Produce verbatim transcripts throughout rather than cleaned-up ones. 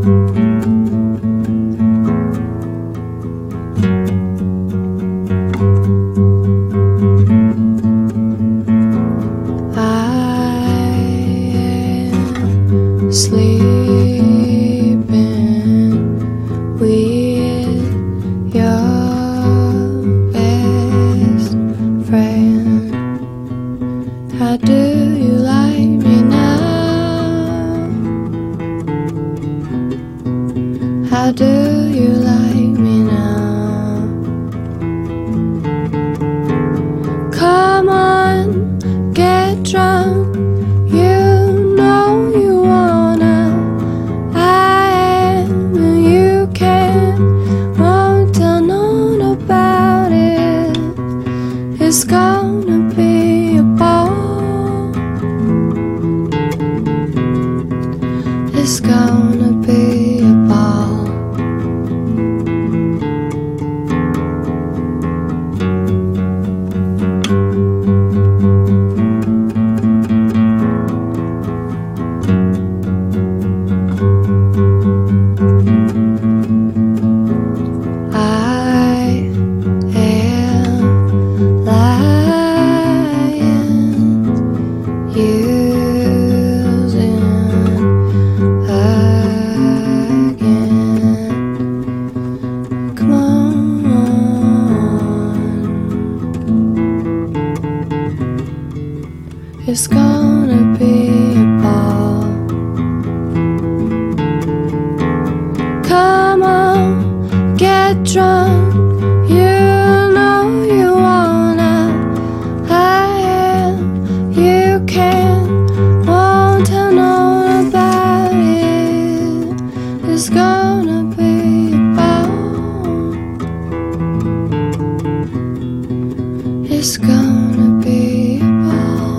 Sleeping with your best friend. How do you like me now? How do you like me now? Come on, get drunk. You know you wanna. I am, and you can't. Won't tell no one about it. It's gonna be a ball. It's gonna be a ball. It's gonna be a ball. Come on, get drunk. You know you wanna. I am, you can't. Won't tell no one about it. It's gonna be a ball. It's gonna be a ball.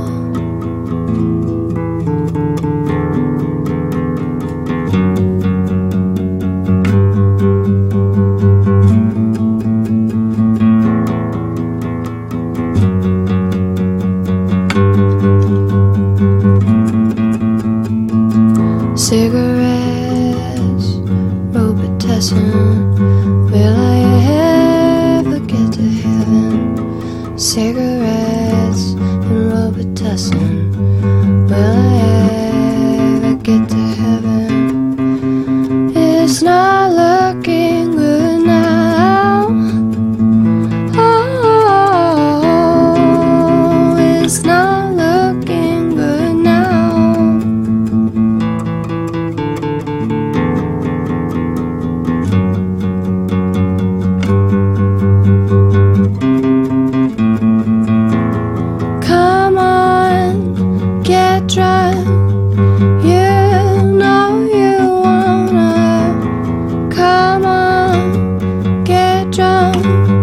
Cigarettes, Robitussin. Will I ever get to heaven? Cigarettes and Robitussin. Will I ever get to heaven? It's not looking good now. Oh, it's not looking good now. Come on, get drunk. You know you wanna. Come on, get drunk.